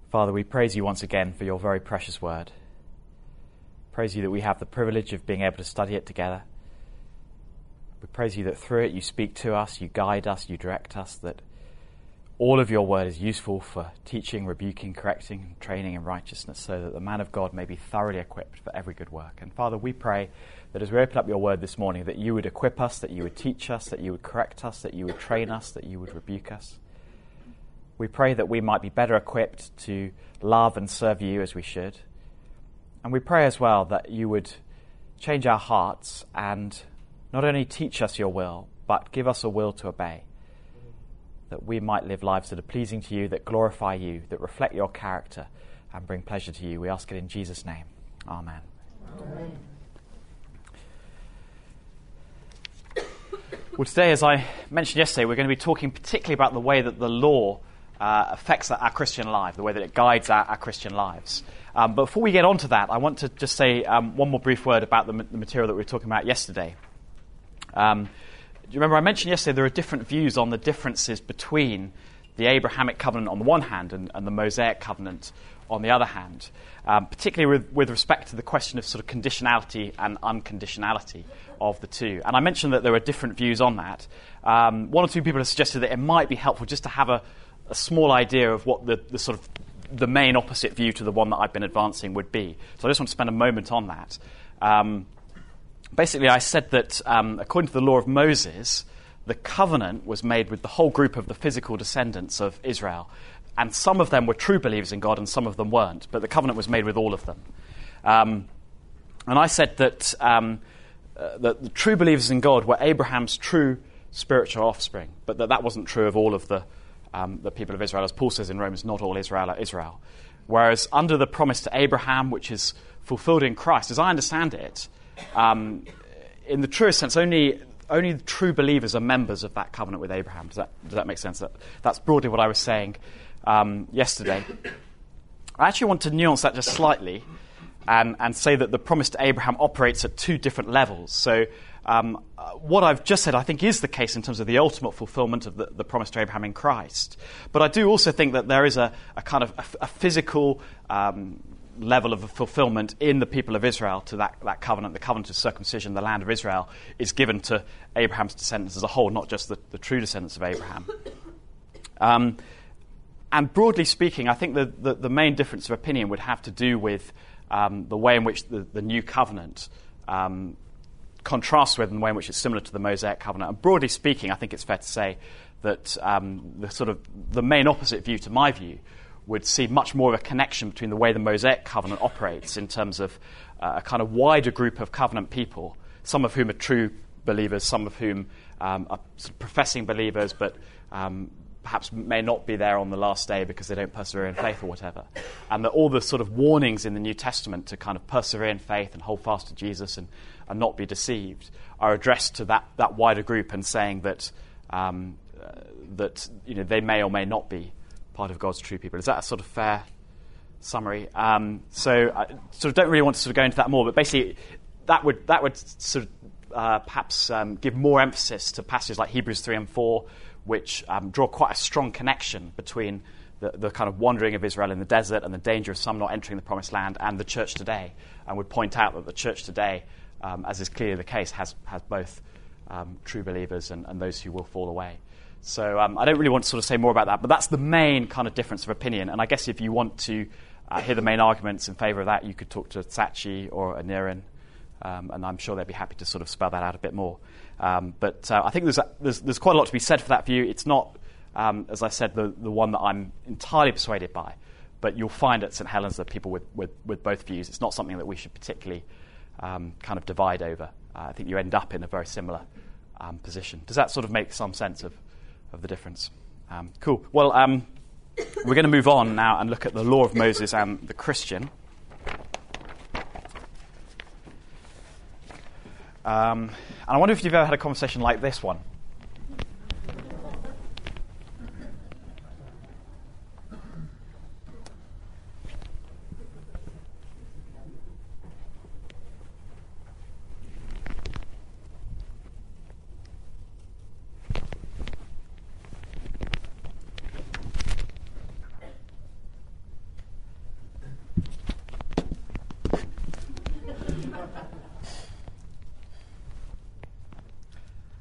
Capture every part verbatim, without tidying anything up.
Father, we praise you once again for your very precious word. Praise you that we have the privilege of being able to study it together. We praise you that through it you speak to us, you guide us, you direct us, that all of your word is useful for teaching, rebuking, correcting, and training in righteousness, so that the man of God may be thoroughly equipped for every good work. And Father, we pray that as we open up your word this morning, that you would equip us, that you would teach us, that you would correct us, that you would train us, that you would rebuke us. We pray that we might be better equipped to love and serve you as we should. And we pray as well that you would change our hearts and not only teach us your will, but give us a will to obey, that we might live lives that are pleasing to you, that glorify you, that reflect your character and bring pleasure to you. We ask it in Jesus' name. Amen. Amen. Well, today, as I mentioned yesterday, we're going to be talking particularly about the way that the law uh, affects our Christian life, the way that it guides our, our Christian lives. Um, but before we get on to that, I want to just say um, one more brief word about the, the material that we were talking about yesterday. Um, do you remember I mentioned yesterday there are different views on the differences between the Abrahamic covenant on the one hand and, and the Mosaic covenant on the other hand, um, particularly with, with respect to the question of sort of conditionality and unconditionality of the two. And I mentioned that there are different views on that. Um, one or two people have suggested that it might be helpful just to have a, a small idea of what the, the sort of the main opposite view to the one that I've been advancing would be. So I just want to spend a moment on that. Um, basically, I said that um, according to the law of Moses, the covenant was made with the whole group of the physical descendants of Israel. And some of them were true believers in God and some of them weren't. But the covenant was made with all of them. Um, and I said that, um, uh, that the true believers in God were Abraham's true spiritual offspring, but that that wasn't true of all of the Um, the people of Israel. As Paul says in Romans, not all Israel are Israel. Whereas under the promise to Abraham, which is fulfilled in Christ, as I understand it, um, in the truest sense, only only the true believers are members of that covenant with Abraham. Does that, does that make sense? That, that's broadly what I was saying um, yesterday. I actually want to nuance that just slightly and, and say that the promise to Abraham operates at two different levels. So Um, uh, what I've just said, I think, is the case in terms of the ultimate fulfillment of the, the promise to Abraham in Christ. But I do also think that there is a, a kind of a, a physical um, level of fulfillment in the people of Israel to that, that covenant. The covenant of circumcision, the land of Israel, is given to Abraham's descendants as a whole, not just the, the true descendants of Abraham. Um, and broadly speaking, I think the, the, the main difference of opinion would have to do with um, the way in which the, the new covenant um, contrasts with and the way in which it's similar to the Mosaic covenant. And broadly speaking, I think it's fair to say that um, the sort of the main opposite view to my view would see much more of a connection between the way the Mosaic covenant operates in terms of uh, a kind of wider group of covenant people, some of whom are true believers, some of whom um, are sort of professing believers, but um, perhaps may not be there on the last day because they don't persevere in faith or whatever. And that all the sort of warnings in the New Testament to kind of persevere in faith and hold fast to Jesus and and not be deceived are addressed to that, that wider group and saying that um, uh, that you know they may or may not be part of God's true people. Is that a sort of fair summary? Um, so I sort of don't really want to sort of go into that more, but basically that would that would sort of uh, perhaps um, give more emphasis to passages like Hebrews three and four, which um, draw quite a strong connection between the, the kind of wandering of Israel in the desert and the danger of some not entering the promised land and the church today, and would point out that the church today, Um, as is clearly the case, has has both um, true believers and, and those who will fall away. So um, I don't really want to sort of say more about that, but that's the main kind of difference of opinion. And I guess if you want to uh, hear the main arguments in favour of that, you could talk to Sachi or Anirin, um, and I'm sure they'd be happy to sort of spell that out a bit more. Um, but uh, I think there's, a, there's there's quite a lot to be said for that view. It's not, um, as I said, the, the one that I'm entirely persuaded by, but you'll find at St Helens that people with, with, with both views. It's not something that we should particularly Um, kind of divide over. Uh, I think you end up in a very similar um, position. Does that sort of make some sense of, of the difference? Um, cool. Well, um, we're going to move on now and look at the law of Moses and the Christian. Um, and I wonder if you've ever had a conversation like this one.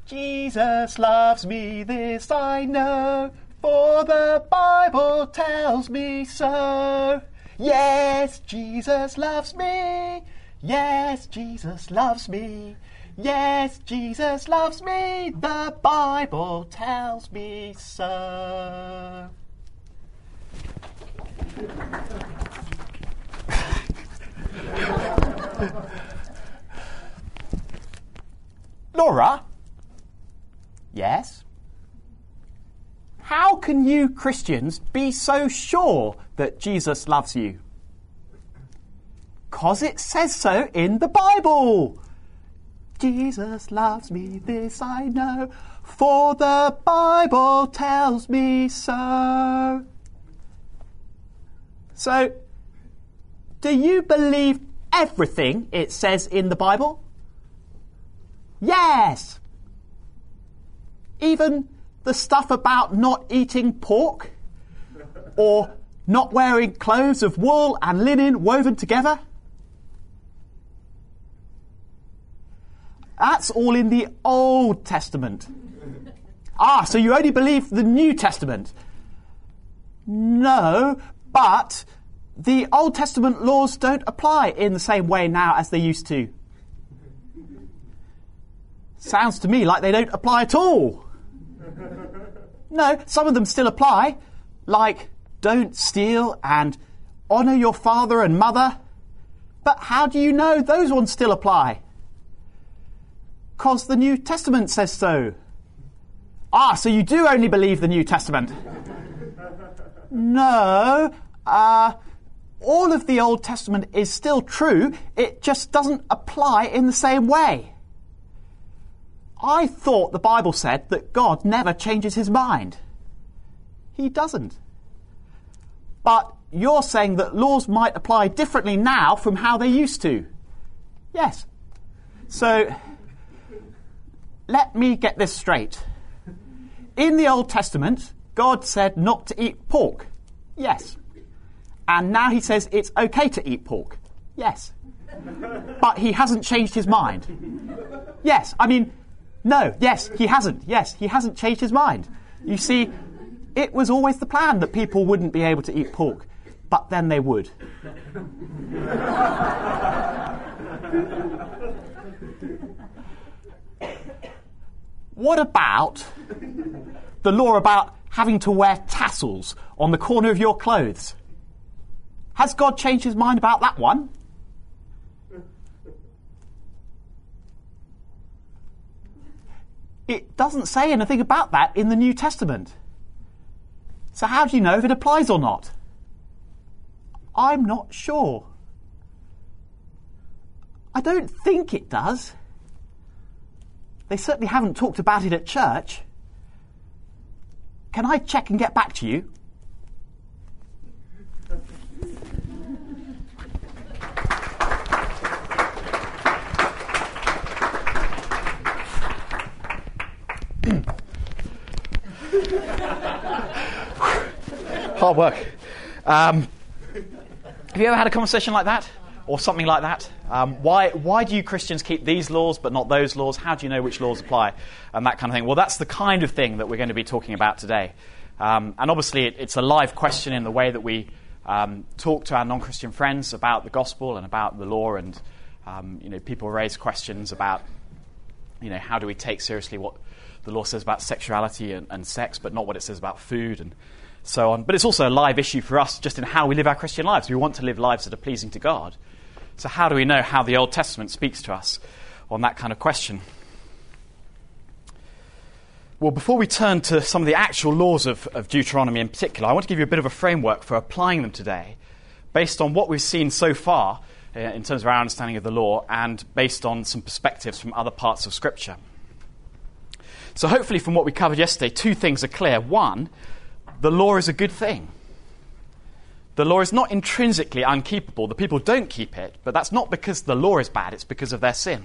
Jesus loves me, this I know, for the Bible tells me so. Yes, Jesus loves me. Yes, Jesus loves me. Yes, Jesus loves me. The Bible tells me so. Laura? Yes? How can you Christians be so sure that Jesus loves you? 'Cause it says so in the Bible. Jesus loves me, this I know, for the Bible tells me so. So, do you believe everything it says in the Bible? Yes. Even the stuff about not eating pork? Or not wearing clothes of wool and linen woven together? That's all in the Old Testament. Ah, so you only believe the New Testament? No, but the Old Testament laws don't apply in the same way now as they used to. Sounds to me like they don't apply at all. No, some of them still apply, like don't steal and honour your father and mother. But how do you know those ones still apply? 'Cause the New Testament says so. Ah, so you do only believe the New Testament? No, uh, all of the Old Testament is still true, it just doesn't apply in the same way. I thought the Bible said that God never changes his mind. He doesn't. But you're saying that laws might apply differently now from how they used to. Yes. So, let me get this straight. In the Old Testament, God said not to eat pork. Yes. And now he says it's okay to eat pork. Yes. But he hasn't changed his mind. Yes. I mean, no. Yes, he hasn't. Yes, he hasn't changed his mind. You see, it was always the plan that people wouldn't be able to eat pork. But then they would. What about the law about having to wear tassels on the corner of your clothes? Has God changed his mind about that one? It doesn't say anything about that in the New Testament. So how do you know if it applies or not? I'm not sure. I don't think it does. They certainly haven't talked about it at church. Can I check and get back to you? Hard work. Um, have you ever had a conversation like that? Or something like that? Um, why why do you Christians keep these laws but not those laws? How do you know which laws apply? And that kind of thing. Well, that's the kind of thing that we're going to be talking about today. Um, and obviously it, it's a live question in the way that we um, talk to our non-Christian friends about the gospel and about the law. And um, you know, people raise questions about, you know, how do we take seriously what the law says about sexuality and, and sex, but not what it says about food and so on. But it's also a live issue for us just in how we live our Christian lives. We want to live lives that are pleasing to God. So how do we know how the Old Testament speaks to us on that kind of question? Well, before we turn to some of the actual laws of, of Deuteronomy in particular, I want to give you a bit of a framework for applying them today based on what we've seen so far uh, in terms of our understanding of the law and based on some perspectives from other parts of Scripture. So hopefully from what we covered yesterday, two things are clear. One, the law is a good thing. The law is not intrinsically unkeepable. The people don't keep it, but that's not because the law is bad, it's because of their sin.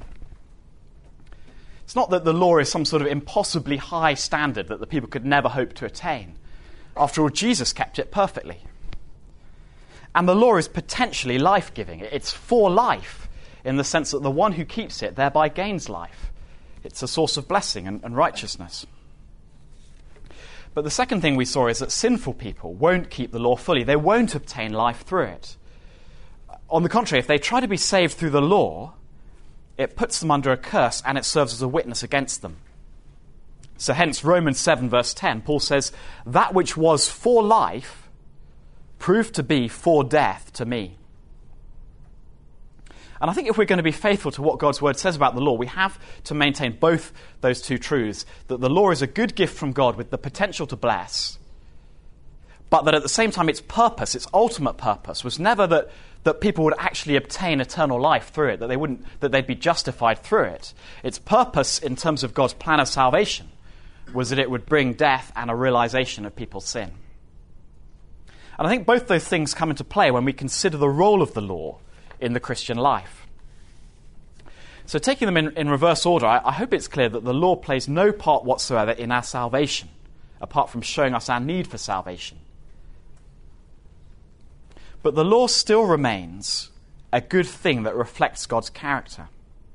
It's not that the law is some sort of impossibly high standard that the people could never hope to attain. After all, Jesus kept it perfectly. And the law is potentially life-giving. It's for life, in the sense that the one who keeps it thereby gains life. It's a source of blessing and, and righteousness. But the second thing we saw is that sinful people won't keep the law fully. They won't obtain life through it. On the contrary, if they try to be saved through the law, it puts them under a curse and it serves as a witness against them. So hence Romans seven verse ten, Paul says, "That which was for life proved to be for death to me." And I think if we're going to be faithful to what God's word says about the law, we have to maintain both those two truths, that the law is a good gift from God with the potential to bless, but that at the same time its purpose, its ultimate purpose, was never that, that people would actually obtain eternal life through it, that they wouldn't, that they'd be justified through it. Its purpose in terms of God's plan of salvation was that it would bring death and a realization of people's sin. And I think both those things come into play when we consider the role of the law in the Christian life. So taking them in, in reverse order, I, I hope it's clear that the law plays no part whatsoever in our salvation, apart from showing us our need for salvation. But the law still remains a good thing that reflects God's character.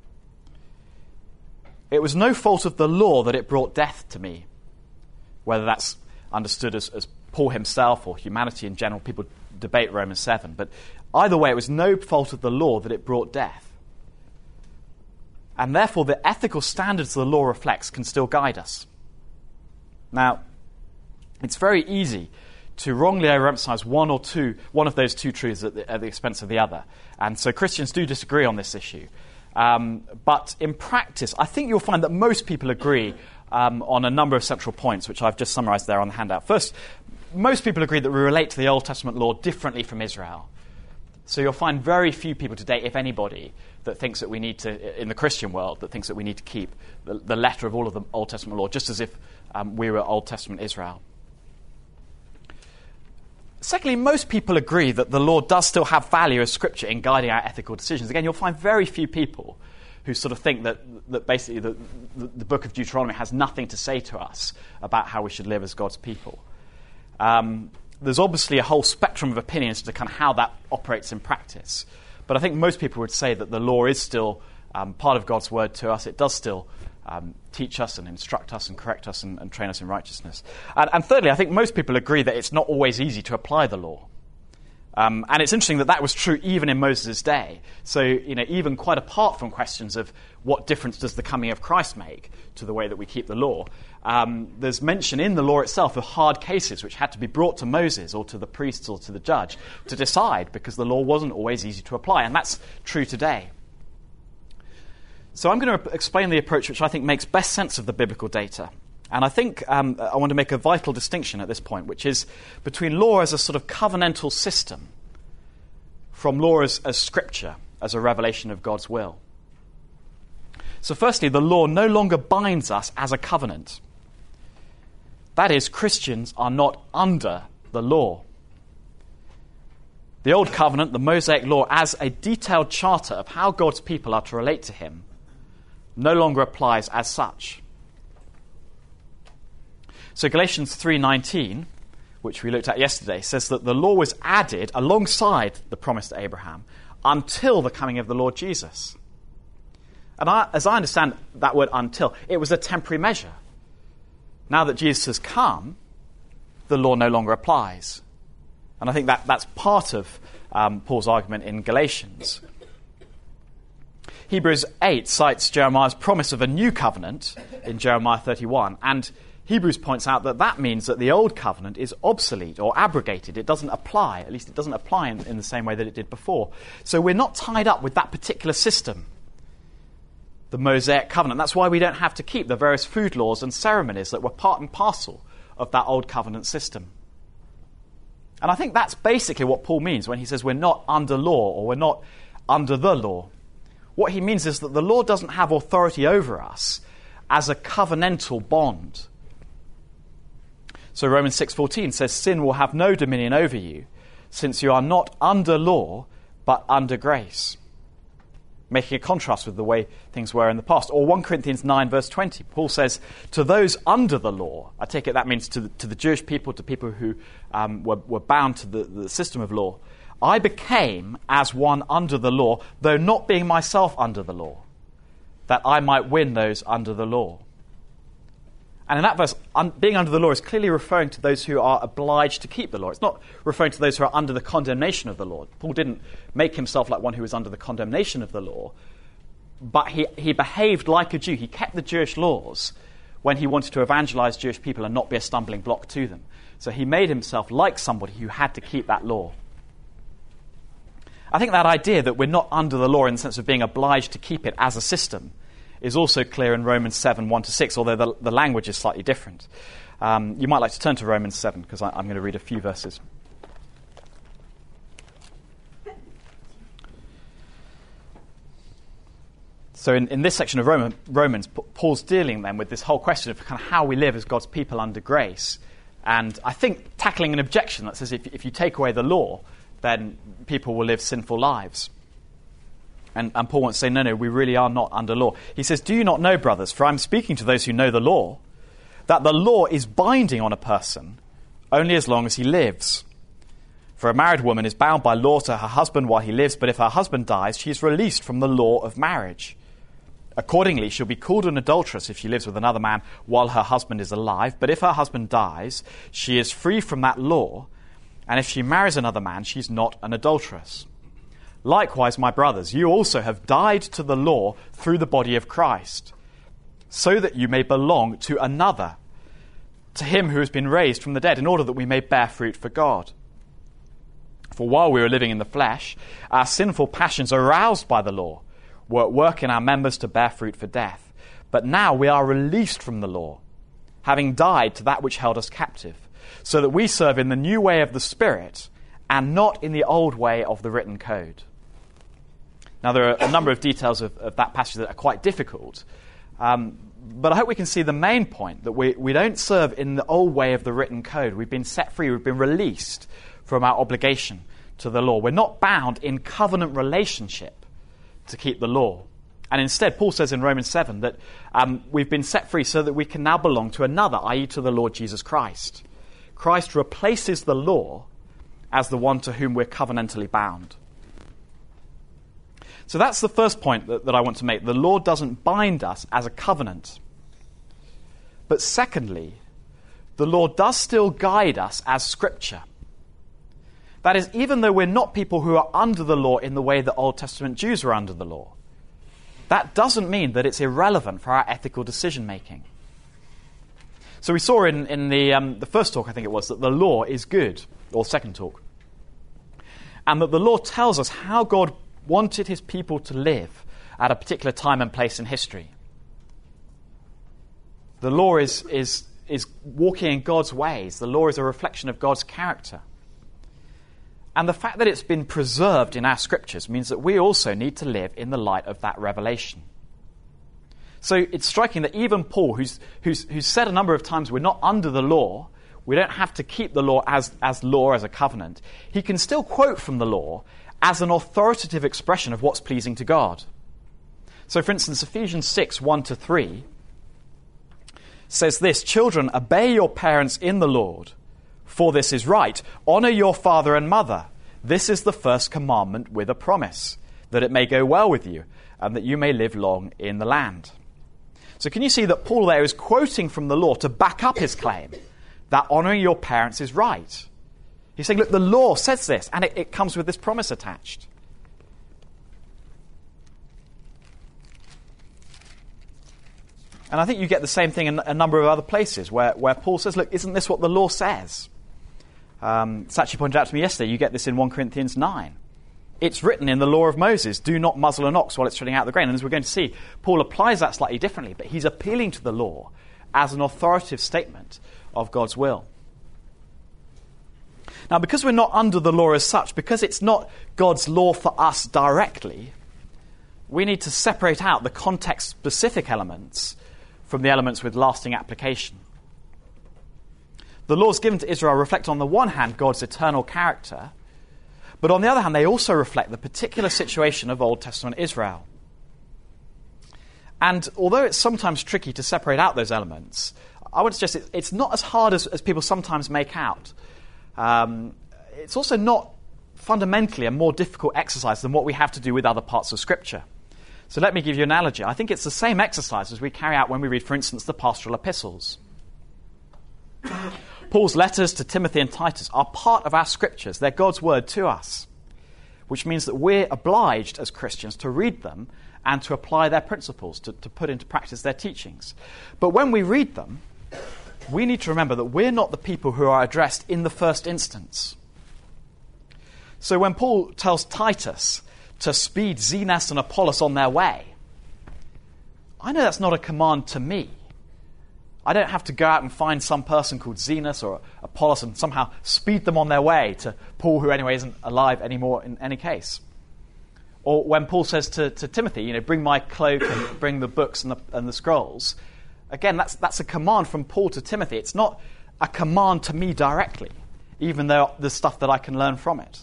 It was no fault of the law that it brought death to me, whether that's understood as, as Paul himself or humanity in general. People debate Romans seven, but either way, it was no fault of the law that it brought death. And therefore, the ethical standards the law reflects can still guide us. Now, it's very easy to wrongly overemphasize one or two, one of those two truths at the, at the expense of the other. And so Christians do disagree on this issue. Um, but in practice, I think you'll find that most people agree um, on a number of central points, which I've just summarized there on the handout. First, most people agree that we relate to the Old Testament law differently from Israel. So you'll find very few people today, if anybody, that thinks that we need to, in the Christian world, that thinks that we need to keep the, the letter of all of the Old Testament law, just as if um, we were Old Testament Israel. Secondly, most people agree that the law does still have value as scripture in guiding our ethical decisions. Again, you'll find very few people who sort of think that, that basically the, the, the book of Deuteronomy has nothing to say to us about how we should live as God's people. Um, there's obviously a whole spectrum of opinions as to kind of how that operates in practice. But I think most people would say that the law is still um, part of God's word to us. It does still um, teach us and instruct us and correct us and, and train us in righteousness. And, and thirdly, I think most people agree that it's not always easy to apply the law. Um, and it's interesting that that was true even in Moses' day. So, you know, even quite apart from questions of what difference does the coming of Christ make to the way that we keep the law, um, there's mention in the law itself of hard cases which had to be brought to Moses or to the priests or to the judge to decide, because the law wasn't always easy to apply. And that's true today. So I'm going to explain the approach which I think makes best sense of the biblical data. And I think um, I want to make a vital distinction at this point, which is between law as a sort of covenantal system from law as, as scripture, as a revelation of God's will. So firstly, the law no longer binds us as a covenant. That is, Christians are not under the law. The Old Covenant, the Mosaic Law, as a detailed charter of how God's people are to relate to him, no longer applies as such. So Galatians three nineteen, which we looked at yesterday, says that the law was added alongside the promise to Abraham until the coming of the Lord Jesus. And I, as I understand that word until, it was a temporary measure. Now that Jesus has come, the law no longer applies. And I think that that's part of um, Paul's argument in Galatians. Hebrews eight cites Jeremiah's promise of a new covenant in Jeremiah thirty-one, and Hebrews points out that that means that the old covenant is obsolete or abrogated. It doesn't apply, at least it doesn't apply in, in the same way that it did before. So we're not tied up with that particular system, the Mosaic covenant. That's why we don't have to keep the various food laws and ceremonies that were part and parcel of that old covenant system. And I think that's basically what Paul means when he says we're not under law or we're not under the law. What he means is that the law doesn't have authority over us as a covenantal bond. So Romans six fourteen says, sin will have no dominion over you, since you are not under law, but under grace. Making a contrast with the way things were in the past. Or First Corinthians nine verse twenty, Paul says, to those under the law, I take it that means to the, to the Jewish people, to people who um, were, were bound to the, the system of law, I became as one under the law, though not being myself under the law. that I might win those under the law. And in that verse, un- being under the law is clearly referring to those who are obliged to keep the law. It's not referring to those who are under the condemnation of the law. Paul didn't make himself like one who was under the condemnation of the law, but he, he behaved like a Jew. He kept the Jewish laws when he wanted to evangelize Jewish people and not be a stumbling block to them. So he made himself like somebody who had to keep that law. I think that idea that we're not under the law in the sense of being obliged to keep it as a system is also clear in Romans seven, one to six, although the, the language is slightly different. Um, you might like to turn to Romans seven, because I'm going to read a few verses. So in, in this section of Roman, Romans, Paul's dealing then with this whole question of kind of how we live as God's people under grace. And I think tackling an objection that says if, if you take away the law, then people will live sinful lives. And, and Paul wants to say, no, no, we really are not under law. He says, do you not know, brothers, for I'm speaking to those who know the law, that the law is binding on a person only as long as he lives. For a married woman is bound by law to her husband while he lives, but if her husband dies, she is released from the law of marriage. Accordingly, she'll be called an adulteress if she lives with another man while her husband is alive, but if her husband dies, she is free from that law, and if she marries another man, she's not an adulteress. Likewise, my brothers, you also have died to the law through the body of Christ, so that you may belong to another, to him who has been raised from the dead, in order that we may bear fruit for God. For while we were living in the flesh, our sinful passions aroused by the law were at work in our members to bear fruit for death. But now we are released from the law, having died to that which held us captive, so that we serve in the new way of the Spirit and not in the old way of the written code. Now, there are a number of details of, of that passage that are quite difficult, um, but I hope we can see the main point, that we, we don't serve in the old way of the written code. We've been set free, we've been released from our obligation to the law. We're not bound in covenant relationship to keep the law. And instead, Paul says in Romans seven that um, we've been set free so that we can now belong to another, that is to the Lord Jesus Christ. Christ replaces the law as the one to whom we're covenantally bound. So that's the first point that, that I want to make. The law doesn't bind us as a covenant. But secondly, the law does still guide us as Scripture. That is, even though we're not people who are under the law in the way that Old Testament Jews were under the law, that doesn't mean that it's irrelevant for our ethical decision-making. So we saw in, in the, um, the first talk, I think it was, that the law is good, or second talk, and that the law tells us how God wanted his people to live at a particular time and place in history. The law is, is, is walking in God's ways. The law is a reflection of God's character. And the fact that it's been preserved in our scriptures means that we also need to live in the light of that revelation. So it's striking that even Paul, who's, who's, who's said a number of times we're not under the law, we don't have to keep the law as, as law, as a covenant, he can still quote from the law as an authoritative expression of what's pleasing to God. So for instance, Ephesians six, one to three says this, "Children, obey your parents in the Lord, for this is right. Honor your father and mother. This is the first commandment with a promise, that it may go well with you, and that you may live long in the land." So can you see that Paul there is quoting from the law to back up his claim that honoring your parents is right? He's saying, look, the law says this, and it, it comes with this promise attached. And I think you get the same thing in a number of other places where, where Paul says, look, isn't this what the law says? Um, Sachi pointed out to me yesterday, you get this in First Corinthians nine. It's written in the law of Moses, do not muzzle an ox while it's treading out the grain. And as we're going to see, Paul applies that slightly differently, but he's appealing to the law as an authoritative statement of God's will. Now, because we're not under the law as such, because it's not God's law for us directly, we need to separate out the context-specific elements from the elements with lasting application. The laws given to Israel reflect, on the one hand, God's eternal character, but on the other hand, they also reflect the particular situation of Old Testament Israel. And although it's sometimes tricky to separate out those elements, I would suggest it's not as hard as, as people sometimes make out. Um, it's also not fundamentally a more difficult exercise than what we have to do with other parts of Scripture. So let me give you an analogy. I think it's the same exercise as we carry out when we read, for instance, the pastoral epistles. Paul's letters to Timothy and Titus are part of our scriptures. They're God's word to us, which means that we're obliged as Christians to read them and to apply their principles, to, to put into practice their teachings. But when we read them, we need to remember that we're not the people who are addressed in the first instance. So when Paul tells Titus to speed Zenas and Apollos on their way, I know that's not a command to me. I don't have to go out and find some person called Zenas or Apollos and somehow speed them on their way to Paul, who anyway isn't alive anymore in any case. Or when Paul says to, to Timothy, you know, bring my cloak and bring the books and the, and the scrolls, again, that's, that's a command from Paul to Timothy. It's not a command to me directly, even though there's stuff that I can learn from it.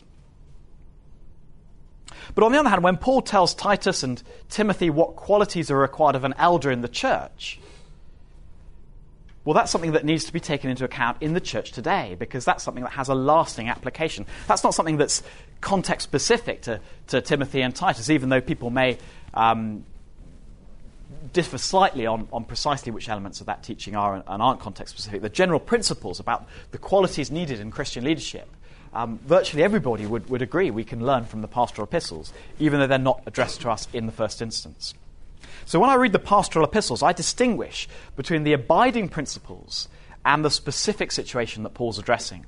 But on the other hand, when Paul tells Titus and Timothy what qualities are required of an elder in the church, well, that's something that needs to be taken into account in the church today, because that's something that has a lasting application. That's not something that's context-specific to, to Timothy and Titus, even though people may um, differ slightly on, on precisely which elements of that teaching are and, and aren't context-specific. The general principles about the qualities needed in Christian leadership, um, virtually everybody would, would agree we can learn from the pastoral epistles, even though they're not addressed to us in the first instance. So when I read the pastoral epistles, I distinguish between the abiding principles and the specific situation that Paul's addressing.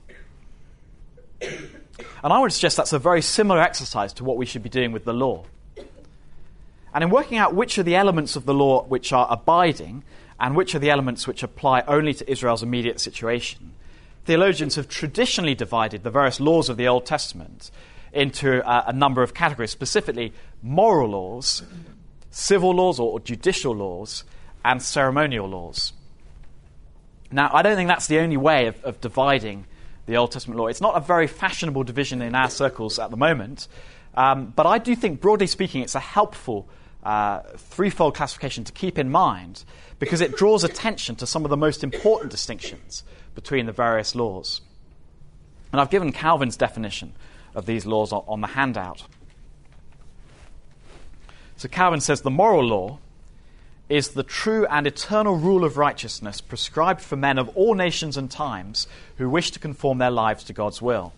And I would suggest that's a very similar exercise to what we should be doing with the law. And in working out which are the elements of the law which are abiding and which are the elements which apply only to Israel's immediate situation, theologians have traditionally divided the various laws of the Old Testament into uh, a number of categories, specifically moral laws, civil laws or judicial laws, and ceremonial laws. Now, I don't think that's the only way of, of dividing the Old Testament law. It's not a very fashionable division in our circles at the moment, um, but I do think, broadly speaking, it's a helpful uh, threefold classification to keep in mind, because it draws attention to some of the most important distinctions between the various laws. And I've given Calvin's definition of these laws on, on the handout. So Calvin says the moral law is the true and eternal rule of righteousness prescribed for men of all nations and times who wish to conform their lives to God's will.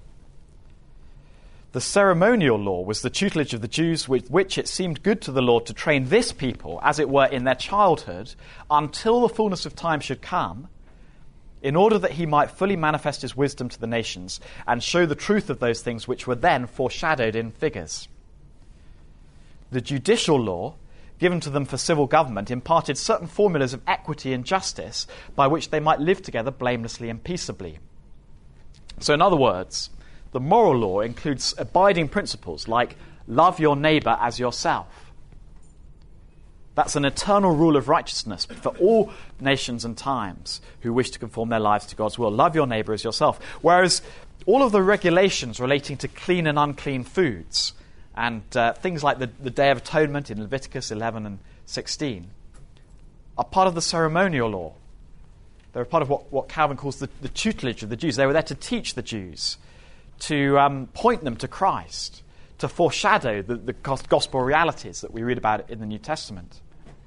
The ceremonial law was the tutelage of the Jews with which it seemed good to the Lord to train this people, as it were, in their childhood, until the fullness of time should come, in order that he might fully manifest his wisdom to the nations and show the truth of those things which were then foreshadowed in figures. The judicial law, given to them for civil government, imparted certain formulas of equity and justice by which they might live together blamelessly and peaceably. So in other words, the moral law includes abiding principles like love your neighbour as yourself. That's an eternal rule of righteousness for all nations and times who wish to conform their lives to God's will. Love your neighbour as yourself. Whereas all of the regulations relating to clean and unclean foods, and uh, things like the, the Day of Atonement in Leviticus eleven and sixteen, are part of the ceremonial law. They're part of what, what Calvin calls the, the tutelage of the Jews. They were there to teach the Jews, to um, point them to Christ, to foreshadow the, the gospel realities that we read about in the New Testament.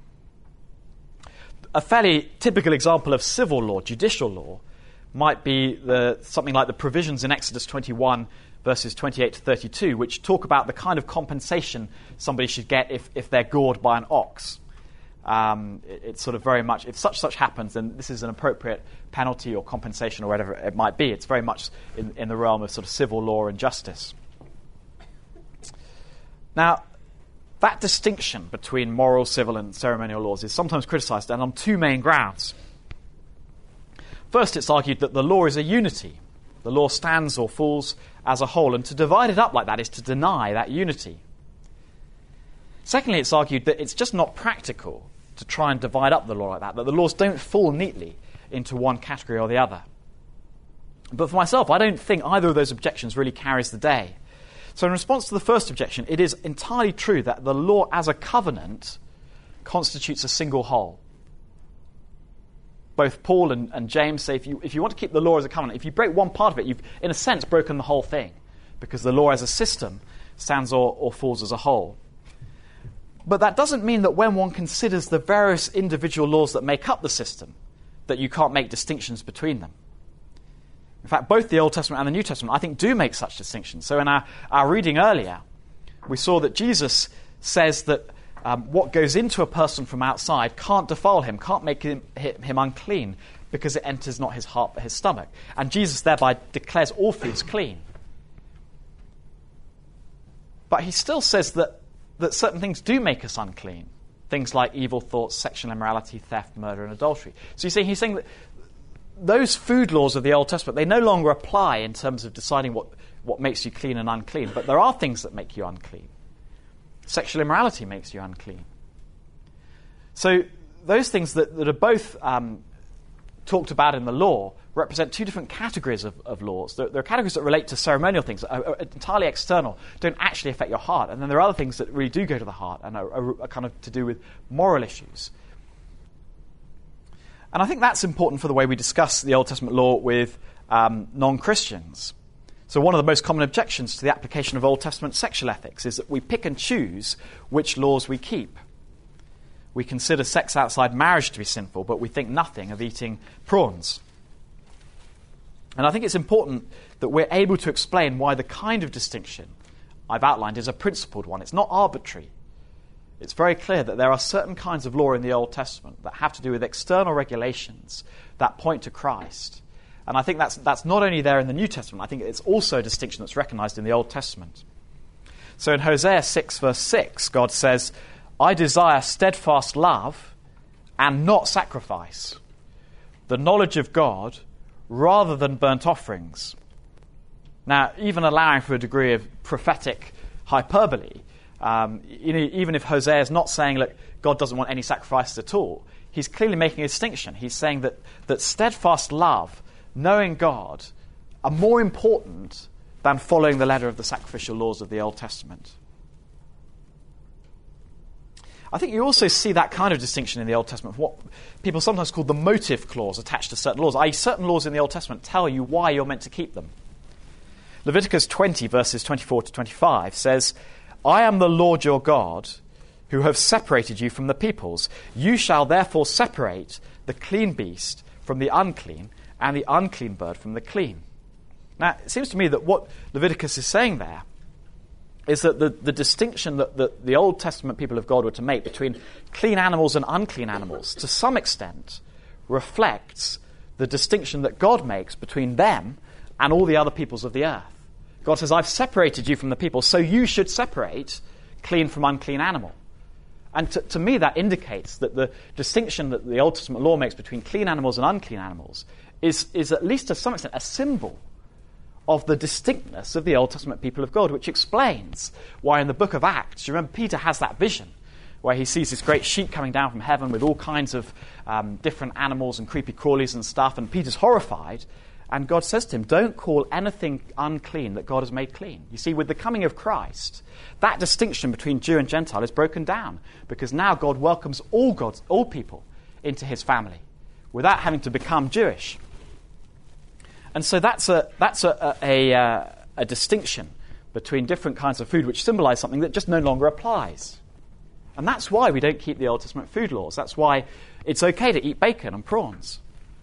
A fairly typical example of civil law, judicial law, might be the, something like the provisions in Exodus twenty-one, verses twenty-eight to thirty-two, which talk about the kind of compensation somebody should get if, if they're gored by an ox. Um, it, it's sort of very much, if such such happens, then this is an appropriate penalty or compensation or whatever it might be. It's very much in, in the realm of sort of civil law and justice. Now, that distinction between moral, civil, and ceremonial laws is sometimes criticised, and on two main grounds. First, it's argued that the law is a unity. The law stands or falls as a whole, and to divide it up like that is to deny that unity. Secondly, it's argued that it's just not practical to try and divide up the law like that, that the laws don't fall neatly into one category or the other. But for myself, I don't think either of those objections really carries the day. So in response to the first objection, it is entirely true that the law as a covenant constitutes a single whole. Both Paul and, and James say if you, if you want to keep the law as a covenant, if you break one part of it, you've, in a sense, broken the whole thing, because the law as a system stands or, or falls as a whole. But that doesn't mean that when one considers the various individual laws that make up the system, that you can't make distinctions between them. In fact, both the Old Testament and the New Testament, I think, do make such distinctions. So in our, our reading earlier, we saw that Jesus says that um, what goes into a person from outside can't defile him, can't make him, him unclean, because it enters not his heart but his stomach. And Jesus thereby declares all foods clean. But he still says that, that certain things do make us unclean. Things like evil thoughts, sexual immorality, theft, murder, and adultery. So you see, he's saying that those food laws of the Old Testament, they no longer apply in terms of deciding what, what makes you clean and unclean. But there are things that make you unclean. Sexual immorality makes you unclean. So those things that, that are both um, talked about in the law represent two different categories of, of laws. There, there are categories that relate to ceremonial things, are, are entirely external, don't actually affect your heart. And then there are other things that really do go to the heart and are, are, are kind of to do with moral issues. And I think that's important for the way we discuss the Old Testament law with um, non-Christians. So one of the most common objections to the application of Old Testament sexual ethics is that we pick and choose which laws we keep. We consider sex outside marriage to be sinful, but we think nothing of eating prawns. And I think it's important that we're able to explain why the kind of distinction I've outlined is a principled one. It's not arbitrary. It's very clear that there are certain kinds of law in the Old Testament that have to do with external regulations that point to Christ. And I think that's, that's not only there in the New Testament, I think it's also a distinction that's recognized in the Old Testament. So in Hosea six, verse six, God says, I desire steadfast love and not sacrifice, the knowledge of God rather than burnt offerings. Now, even allowing for a degree of prophetic hyperbole, um, you know, even if Hosea is not saying, look, God doesn't want any sacrifices at all, he's clearly making a distinction. He's saying that, that steadfast love, knowing God, are more important than following the letter of the sacrificial laws of the Old Testament. I think you also see that kind of distinction in the Old Testament, what people sometimes call the motive clause attached to certain laws, that is certain laws in the Old Testament tell you why you're meant to keep them. Leviticus twenty, verses twenty-four to twenty-five says, I am the Lord your God, who have separated you from the peoples. You shall therefore separate the clean beast from the unclean, and the unclean bird from the clean. Now, it seems to me that what Leviticus is saying there is that the, the distinction that the, the Old Testament people of God were to make between clean animals and unclean animals, to some extent, reflects the distinction that God makes between them and all the other peoples of the earth. God says, I've separated you from the people, so you should separate clean from unclean animal. And to, to me, that indicates that the distinction that the Old Testament law makes between clean animals and unclean animals is, is at least to some extent a symbol of the distinctness of the Old Testament people of God, which explains why in the book of Acts, you remember Peter has that vision where he sees this great sheet coming down from heaven with all kinds of um, different animals and creepy crawlies and stuff, and Peter's horrified, and God says to him, don't call anything unclean that God has made clean. You see, with the coming of Christ, that distinction between Jew and Gentile is broken down, because now God welcomes all God's, all people into his family without having to become Jewish. And so that's a that's a a, a, a distinction between different kinds of food which symbolize something that just no longer applies. And that's why we don't keep the Old Testament food laws. That's why it's okay to eat bacon and prawns.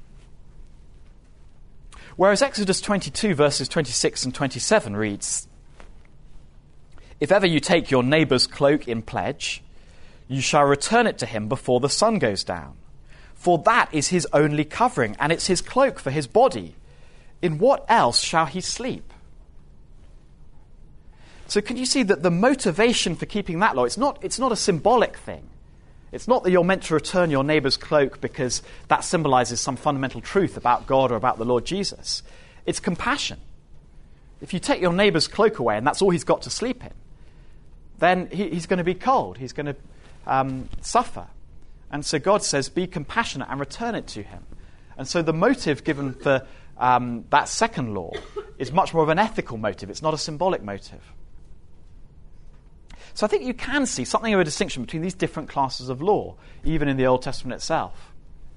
Whereas Exodus twenty-two, verses twenty-six and twenty-seven reads, if ever you take your neighbour's cloak in pledge, you shall return it to him before the sun goes down. For that is his only covering, and it's his cloak for his body. In what else shall he sleep? So can you see that the motivation for keeping that law, it's not, it's not a symbolic thing. It's not that you're meant to return your neighbour's cloak because that symbolises some fundamental truth about God or about the Lord Jesus. It's compassion. If you take your neighbour's cloak away and that's all he's got to sleep in, then he, he's going to be cold. He's going to um, suffer. And so God says, be compassionate and return it to him. And so the motive given for um, that second law is much more of an ethical motive. It's not a symbolic motive. So I think you can see something of a distinction between these different classes of law, even in the Old Testament itself.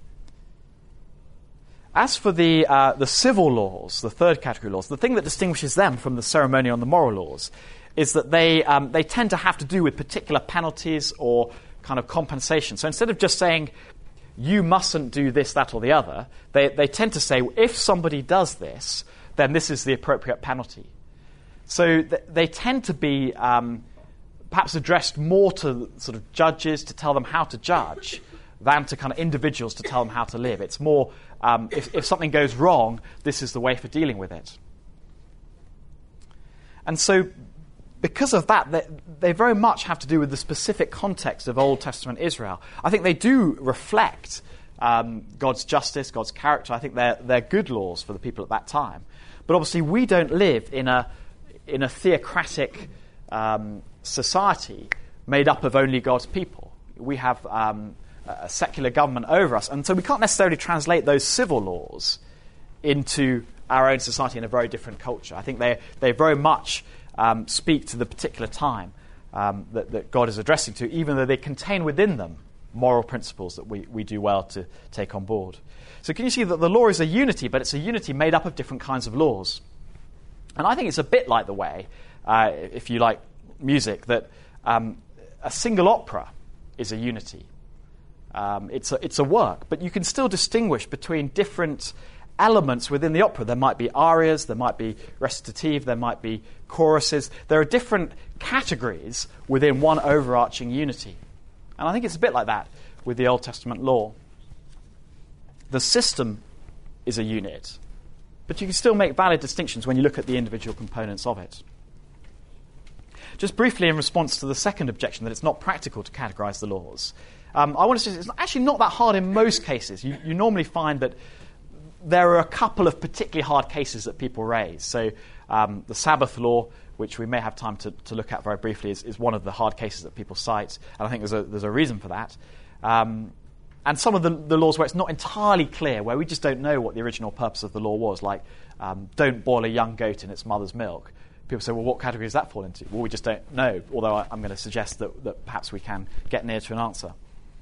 As for the uh, the civil laws, the third category laws, the thing that distinguishes them from the ceremonial and the moral laws is that they um, they tend to have to do with particular penalties or kind of compensation. So instead of just saying, you mustn't do this, that, or the other, they, they tend to say, if somebody does this, then this is the appropriate penalty. So th- they tend to be um, perhaps addressed more to sort of judges to tell them how to judge than to kind of individuals to tell them how to live. It's more, um, if, if something goes wrong, this is the way for dealing with it. And so because of that, they, they very much have to do with the specific context of Old Testament Israel. I think they do reflect um, God's justice, God's character. I think they're, they're good laws for the people at that time. But obviously we don't live in a, in a theocratic um, society made up of only God's people. We have um, a secular government over us, and so we can't necessarily translate those civil laws into our own society in a very different culture. I think they, they very much um, speak to the particular time um, that, that God is addressing to, even though they contain within them moral principles that we, we do well to take on board. So can you see that the law is a unity, but it's a unity made up of different kinds of laws? And I think it's a bit like the way, uh, if you like music, that um, a single opera is a unity. Um, it's a, it's a work, but you can still distinguish between different elements within the opera. There might be arias, there might be recitative, there might be choruses. There are different categories within one overarching unity. And I think it's a bit like that with the Old Testament law. The system is a unit, but you can still make valid distinctions when you look at the individual components of it. Just briefly in response to the second objection, that it's not practical to categorize the laws, um, I want to say it's actually not that hard in most cases. You, you normally find that there are a couple of particularly hard cases that people raise. So um, the Sabbath law, which we may have time to, to look at very briefly, is, is one of the hard cases that people cite, and I think there's a, there's a reason for that. Um, and some of the, the laws where it's not entirely clear, where we just don't know what the original purpose of the law was, like um, don't boil a young goat in its mother's milk. People say, well, what category does that fall into? Well, we just don't know, although I, I'm going to suggest that, that perhaps we can get near to an answer.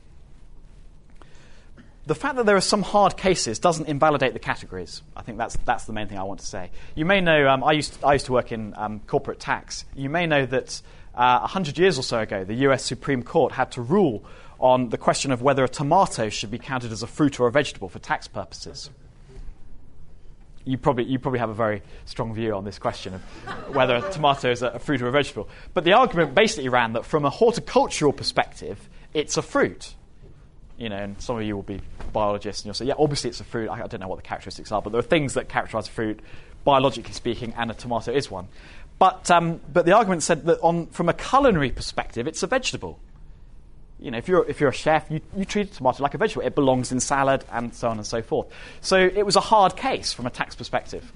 The fact that there are some hard cases doesn't invalidate the categories. I think that's that's the main thing I want to say. You may know, um, I used to, I used to work in um, corporate tax. You may know that uh, one hundred years or so ago, the U S Supreme Court had to rule on the question of whether a tomato should be counted as a fruit or a vegetable for tax purposes. You probably you probably have a very strong view on this question of whether a tomato is a, a fruit or a vegetable. But the argument basically ran that from a horticultural perspective, it's a fruit. You know, and some of you will be biologists, and you'll say, yeah, obviously it's a fruit. I, I don't know what the characteristics are, but there are things that characterize a fruit, biologically speaking, and a tomato is one. But um, but the argument said that on from a culinary perspective, it's a vegetable. You know, if you're if you're a chef, you, you treat a tomato like a vegetable. It belongs in salad, and so on and so forth. So it was a hard case from a tax perspective.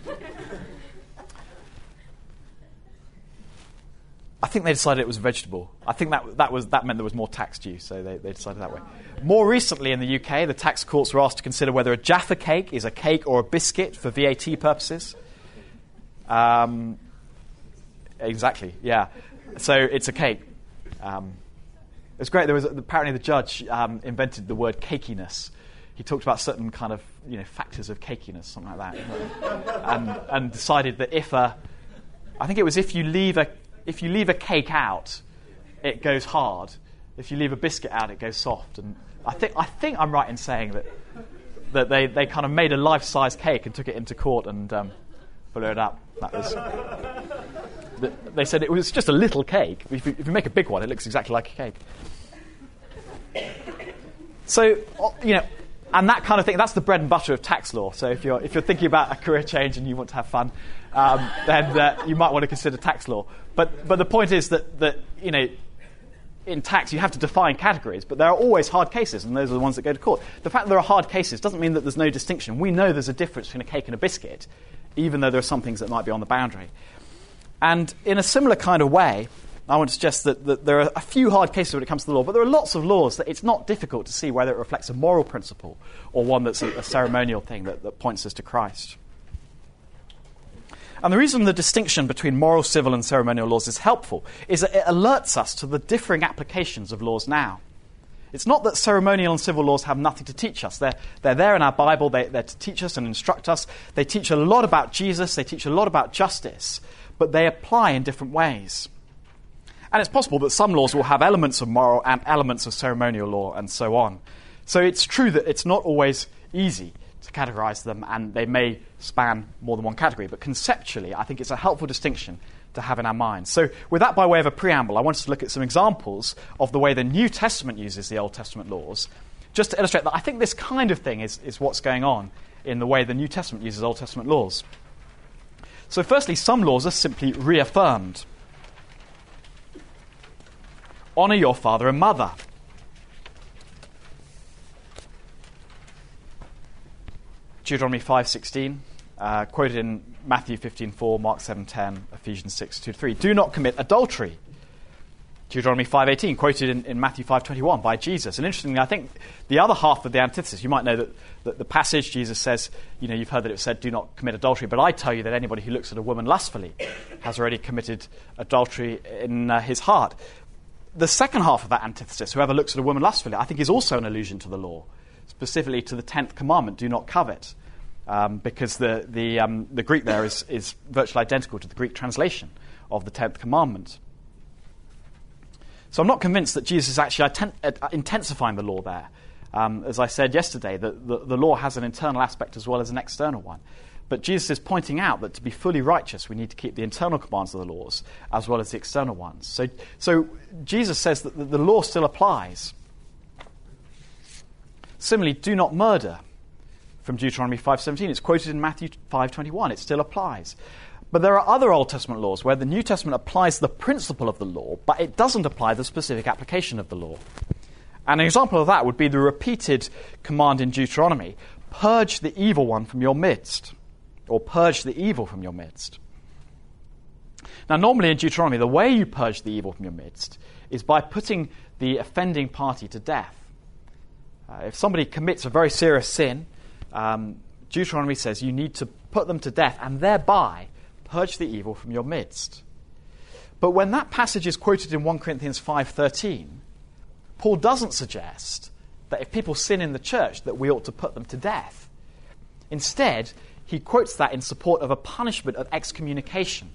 I think they decided it was a vegetable. I think that that was that meant there was more tax due, so they, they decided that way. More recently in the U K, the tax courts were asked to consider whether a Jaffa cake is a cake or a biscuit for V A T purposes. Um, exactly, yeah. So it's a cake. Um, it's great. There was apparently the judge um, invented the word cakiness. He talked about certain kind of you know factors of cakiness, something like that, and and decided that if a, I think it was if you leave a If you leave a cake out, it goes hard. If you leave a biscuit out, it goes soft. And I think I think I'm right in saying that that they, they kind of made a life-size cake and took it into court and um, blew it up. That was. the, they said it was just a little cake. If you, if you make a big one, it looks exactly like a cake. So you know, and that kind of thing. That's the bread and butter of tax law. So if you're if you're thinking about a career change and you want to have fun, um, then uh, you might want to consider tax law. But but the point is that, that you know, in tax you have to define categories, but there are always hard cases, and those are the ones that go to court. The fact that there are hard cases doesn't mean that there's no distinction. We know there's a difference between a cake and a biscuit, even though there are some things that might be on the boundary. And in a similar kind of way, I want to suggest that, that there are a few hard cases when it comes to the law, but there are lots of laws that it's not difficult to see whether it reflects a moral principle or one that's a, a ceremonial thing that, that points us to Christ. And the reason the distinction between moral, civil, and ceremonial laws is helpful is that it alerts us to the differing applications of laws now. It's not that ceremonial and civil laws have nothing to teach us. They're, they're there in our Bible. They, they're to teach us and instruct us. They teach a lot about Jesus. They teach a lot about justice. But they apply in different ways. And it's possible that some laws will have elements of moral and elements of ceremonial law and so on. So it's true that it's not always easy to categorize them, and they may span more than one category. But conceptually, I think it's a helpful distinction to have in our minds. So with that by way of a preamble, I wanted to look at some examples of the way the New Testament uses the Old Testament laws, just to illustrate that I think this kind of thing is, is what's going on in the way the New Testament uses Old Testament laws. So firstly, some laws are simply reaffirmed. Honour your father and mother. Deuteronomy five sixteen, uh, quoted in Matthew fifteen four, Mark seven ten, Ephesians six two to three. Do not commit adultery. Deuteronomy five eighteen, quoted in, in Matthew five twenty-one by Jesus. And interestingly, I think the other half of the antithesis, you might know that, that the passage, Jesus says, you know, you've heard that it said, do not commit adultery, but I tell you that anybody who looks at a woman lustfully has already committed adultery in uh, his heart. The second half of that antithesis, whoever looks at a woman lustfully, I think is also an allusion to the law, specifically to the tenth commandment, do not covet, um, because the the, um, the Greek there is, is virtually identical to the Greek translation of the tenth commandment. So I'm not convinced that Jesus is actually atten- uh, intensifying the law there. Um, as I said yesterday, the, the, the law has an internal aspect as well as an external one. But Jesus is pointing out that to be fully righteous, we need to keep the internal commands of the laws as well as the external ones. So, so Jesus says that the, the law still applies. Similarly, do not murder, from Deuteronomy five seventeen. It's quoted in Matthew five twenty-one. It still applies. But there are other Old Testament laws where the New Testament applies the principle of the law, but it doesn't apply the specific application of the law. And an example of that would be the repeated command in Deuteronomy, purge the evil one from your midst, or purge the evil from your midst. Now, normally in Deuteronomy, the way you purge the evil from your midst is by putting the offending party to death. Uh, if somebody commits a very serious sin, um, Deuteronomy says you need to put them to death and thereby purge the evil from your midst. But when that passage is quoted in First Corinthians five thirteen, Paul doesn't suggest that if people sin in the church that we ought to put them to death. Instead, he quotes that in support of a punishment of excommunication.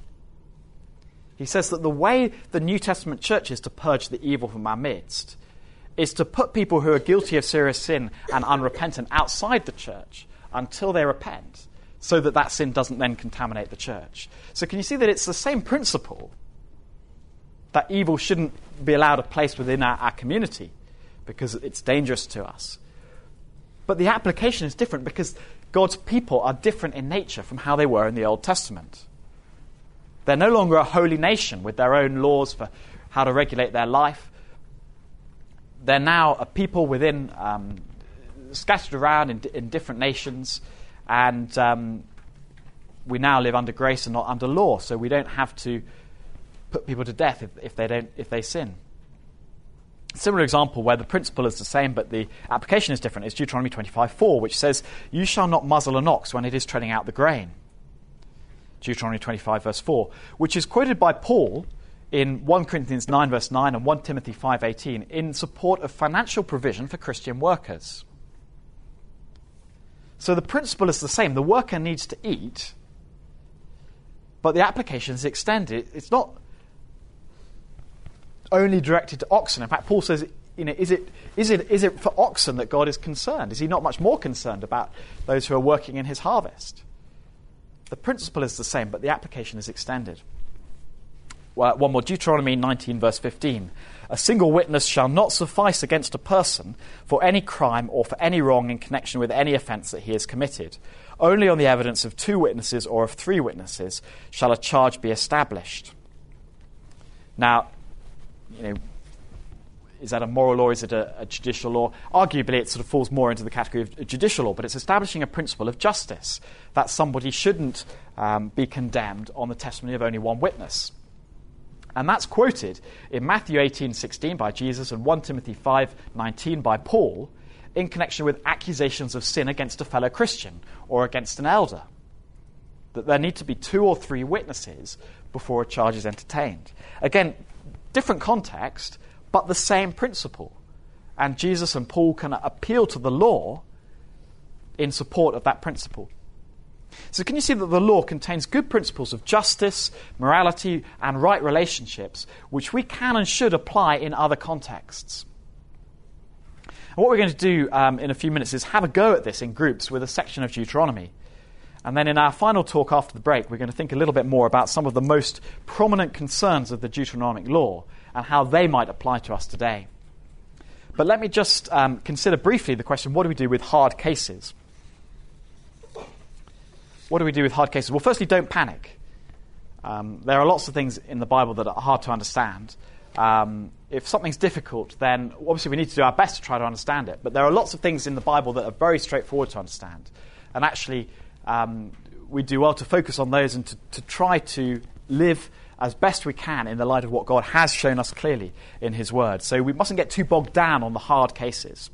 He says that the way the New Testament church is to purge the evil from our midst is to put people who are guilty of serious sin and unrepentant outside the church until they repent, so that that sin doesn't then contaminate the church. So can you see that it's the same principle, that evil shouldn't be allowed a place within our, our community because it's dangerous to us. But the application is different because God's people are different in nature from how they were in the Old Testament. They're no longer a holy nation with their own laws for how to regulate their life. They're now a people within, um, scattered around in, in different nations, and um, we now live under grace and not under law, so we don't have to put people to death if, if they don't if they sin. A similar example where the principle is the same but the application is different is Deuteronomy twenty-five four, which says, "You shall not muzzle an ox when it is treading out the grain." Deuteronomy twenty-five verse four, which is quoted by Paul in First Corinthians nine verse nine and First Timothy five eighteen in support of financial provision for Christian workers. So the principle is the same. The worker needs to eat, but the application is extended. It's not only directed to oxen. In fact, Paul says, you know, is it is it is it for oxen that God is concerned? Is he not much more concerned about those who are working in his harvest? The principle is the same, but the application is extended. Well, one more, Deuteronomy nineteen verse fifteen. "A single witness shall not suffice against a person for any crime or for any wrong in connection with any offence that he has committed. Only on the evidence of two witnesses or of three witnesses shall a charge be established." Now, you know, is that a moral law? Is it a, a judicial law? Arguably, it sort of falls more into the category of judicial law, but it's establishing a principle of justice, that somebody shouldn't um, be condemned on the testimony of only one witness. And that's quoted in Matthew eighteen sixteen by Jesus and First Timothy five nineteen by Paul in connection with accusations of sin against a fellow Christian or against an elder. That there need to be two or three witnesses before a charge is entertained. Again, different context, but the same principle. And Jesus and Paul can appeal to the law in support of that principle. So can you see that the law contains good principles of justice, morality, and right relationships, which we can and should apply in other contexts? And what we're going to do um, in a few minutes is have a go at this in groups with a section of Deuteronomy. And then in our final talk after the break, we're going to think a little bit more about some of the most prominent concerns of the Deuteronomic law and how they might apply to us today. But let me just um, consider briefly the question, what do we do with hard cases? What do we do with hard cases? Well, firstly, don't panic. Um, there are lots of things in the Bible that are hard to understand. Um, if something's difficult, then obviously we need to do our best to try to understand it. But there are lots of things in the Bible that are very straightforward to understand. And actually, um, we do well to focus on those and to, to try to live as best we can in the light of what God has shown us clearly in his word. So we mustn't get too bogged down on the hard cases.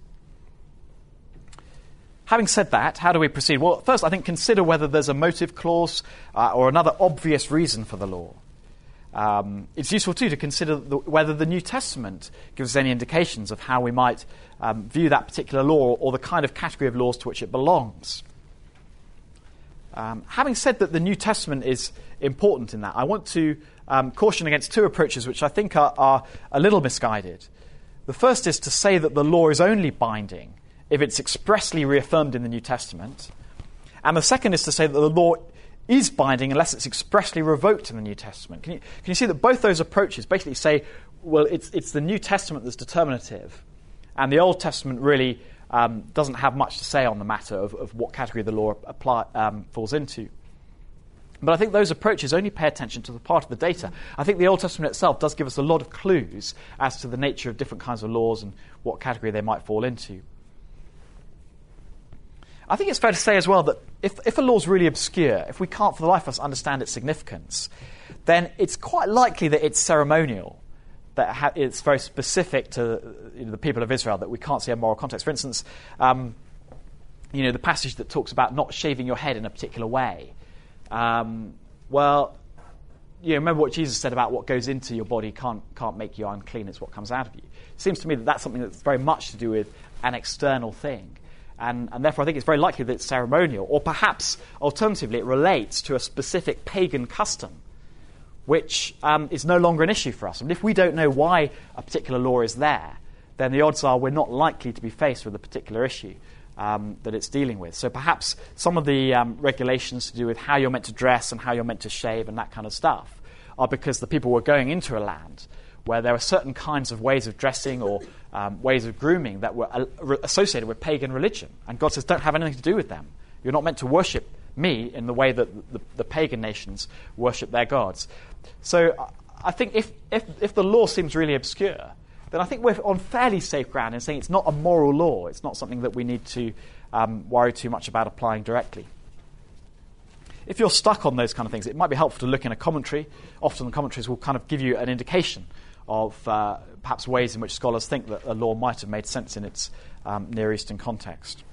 Having said that, how do we proceed? Well, first, I think consider whether there's a motive clause uh, or another obvious reason for the law. Um, it's useful, too, to consider the, whether the New Testament gives us any indications of how we might um, view that particular law or the kind of category of laws to which it belongs. Um, having said that the New Testament is important in that, I want to um, caution against two approaches which I think are, are a little misguided. The first is to say that the law is only binding if it's expressly reaffirmed in the New Testament. And the second is to say that the law is binding unless it's expressly revoked in the New Testament. Can you, can you see that both those approaches basically say, well, it's, it's the New Testament that's determinative, and the Old Testament really um, doesn't have much to say on the matter of, of what category the law apply, um, falls into. But I think those approaches only pay attention to the part of the data. I think the Old Testament itself does give us a lot of clues as to the nature of different kinds of laws and what category they might fall into. I think it's fair to say as well that if, if a law is really obscure, if we can't for the life of us understand its significance, then it's quite likely that it's ceremonial, that ha- it's very specific to you know, the people of Israel, that we can't see a moral context. For instance, um, you know, the passage that talks about not shaving your head in a particular way. Um, well, you know, remember what Jesus said about what goes into your body can't, can't make you unclean, it's what comes out of you. It seems to me that that's something that's very much to do with an external thing. And, and therefore I think it's very likely that it's ceremonial, or perhaps, alternatively, it relates to a specific pagan custom, which um, is no longer an issue for us. And if we don't know why a particular law is there, then the odds are we're not likely to be faced with a particular issue um, that it's dealing with. So perhaps some of the um, regulations to do with how you're meant to dress and how you're meant to shave and that kind of stuff are because the people were going into a land where there are certain kinds of ways of dressing or um, ways of grooming that were uh, re- associated with pagan religion. And God says, don't have anything to do with them. You're not meant to worship me in the way that the, the pagan nations worship their gods. So uh, I think if, if, if the law seems really obscure, then I think we're on fairly safe ground in saying it's not a moral law. It's not something that we need to um, worry too much about applying directly. If you're stuck on those kind of things, it might be helpful to look in a commentary. Often the commentaries will kind of give you an indication of uh, perhaps ways in which scholars think that a law might have made sense in its um, Near Eastern context.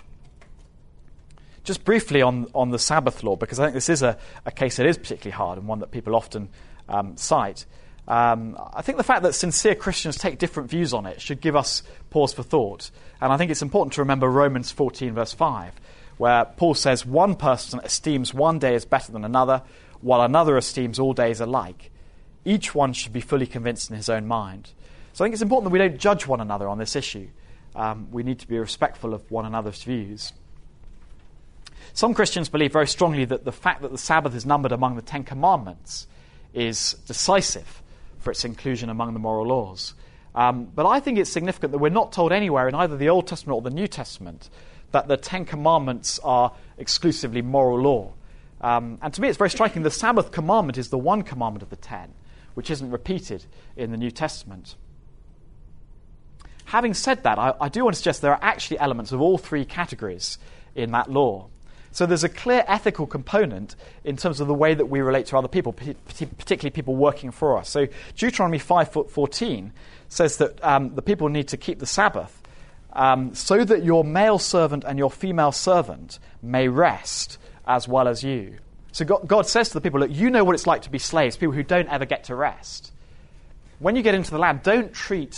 Just briefly on, on the Sabbath law, because I think this is a, a case that is particularly hard and one that people often um, cite. Um, I think the fact that sincere Christians take different views on it should give us pause for thought. And I think it's important to remember Romans fourteen, verse five, where Paul says, one person esteems one day as better than another, while another esteems all days alike. Each one should be fully convinced in his own mind. So I think it's important that we don't judge one another on this issue. Um, we need to be respectful of one another's views. Some Christians believe very strongly that the fact that the Sabbath is numbered among the Ten Commandments is decisive for its inclusion among the moral laws. Um, but I think it's significant that we're not told anywhere in either the Old Testament or the New Testament that the Ten Commandments are exclusively moral law. Um, and to me it's very striking the Sabbath commandment is the one commandment of the ten, which isn't repeated in the New Testament. Having said that, I, I do want to suggest there are actually elements of all three categories in that law. So there's a clear ethical component in terms of the way that we relate to other people, particularly people working for us. So Deuteronomy five fourteen says that um, the people need to keep the Sabbath um, so that your male servant and your female servant may rest as well as you. So God, God says to the people, look, you know what it's like to be slaves, people who don't ever get to rest. When you get into the land, don't treat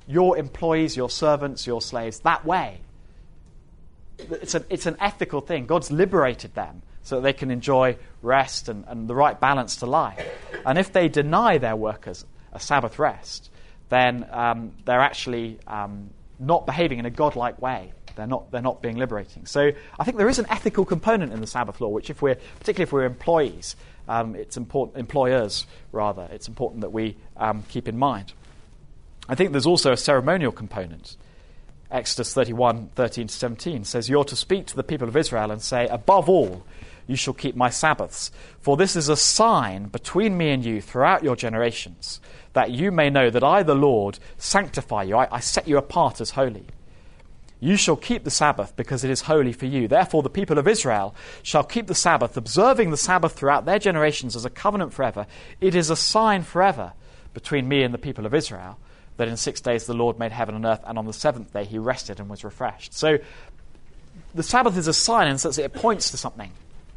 your employees, your servants, your slaves that way. It's, a, it's an ethical thing. God's liberated them so that they can enjoy rest and, and the right balance to life. And if they deny their workers a Sabbath rest, then um, they're actually um, not behaving in a godlike way. They're not, they're not being liberating. So I think there is an ethical component in the Sabbath law, which if we're, particularly if we're employees, um, it's important, employers rather, it's important that we um, keep in mind. I think there's also a ceremonial component. Exodus thirty-one, thirteen to seventeen says, "You're to speak to the people of Israel and say, above all, you shall keep my Sabbaths. For this is a sign between me and you throughout your generations, that you may know that I, the Lord, sanctify you. I, I set you apart as holy. You shall keep the Sabbath because it is holy for you. Therefore the people of Israel shall keep the Sabbath, observing the Sabbath throughout their generations as a covenant forever. It is a sign forever between me and the people of Israel, that in six days the Lord made heaven and earth, and on the seventh day he rested and was refreshed." So the Sabbath is a sign in the sense that it points to something.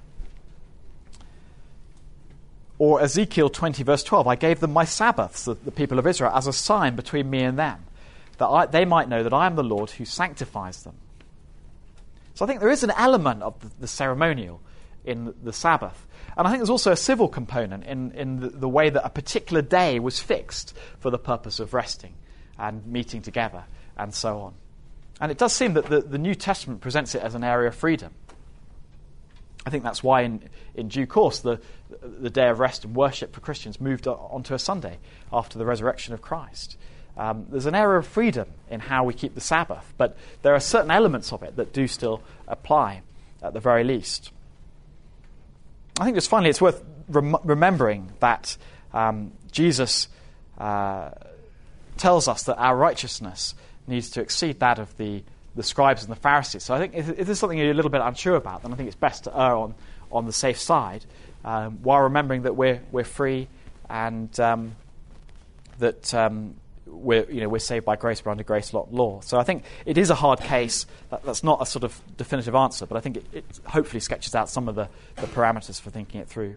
Or Ezekiel twenty, verse twelve, "I gave them my Sabbaths," the, the people of Israel, "as a sign between me and them, that I, they might know that I am the Lord who sanctifies them." So I think there is an element of the, the ceremonial in the Sabbath. And I think there's also a civil component in, in the, the way that a particular day was fixed for the purpose of resting and meeting together and so on. And it does seem that the, the New Testament presents it as an area of freedom. I think that's why in, in due course the, the day of rest and worship for Christians moved onto a Sunday after the resurrection of Christ. Um, there's an area of freedom in how we keep the Sabbath, but there are certain elements of it that do still apply at the very least. I think just finally it's worth rem- remembering that um, Jesus uh, tells us that our righteousness needs to exceed that of the, the scribes and the Pharisees. So I think if, if there's something you're a little bit unsure about, then I think it's best to err on, on the safe side, um, while remembering that we're we're free and um, that um, we're you know we're saved by grace, we're under grace, not law. So I think it is a hard case. That, that's not a sort of definitive answer, but I think it, it hopefully sketches out some of the, the parameters for thinking it through.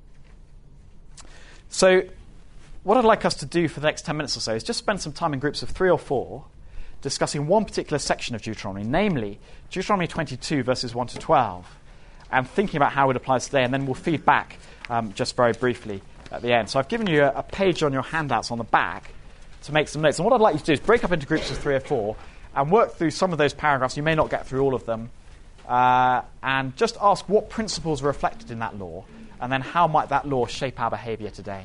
So what I'd like us to do for the next ten minutes or so is just spend some time in groups of three or four discussing one particular section of Deuteronomy, namely Deuteronomy twenty-two, verses one to twelve, and thinking about how it applies today, and then we'll feed back um, just very briefly at the end. So I've given you a, a page on your handouts on the back to make some notes. And what I'd like you to do is break up into groups of three or four and work through some of those paragraphs. You may not get through all of them. Uh, and just ask what principles are reflected in that law, and then how might that law shape our behaviour today.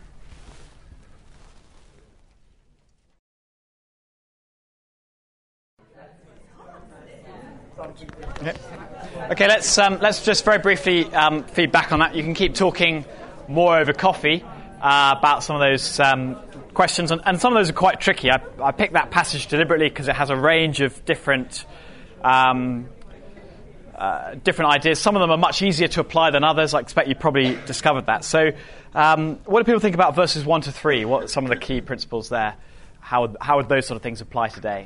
Okay, okay let's, um, let's just very briefly um, feed back on that. You can keep talking more over coffee uh, about some of those um, questions, and, and some of those are quite tricky. I, I picked that passage deliberately because it has a range of different um, uh, different ideas. Some of them are much easier to apply than others. I expect you probably discovered that. So um, what do people think about verses one to three? What are some of the key principles there? How would, how would those sort of things apply today?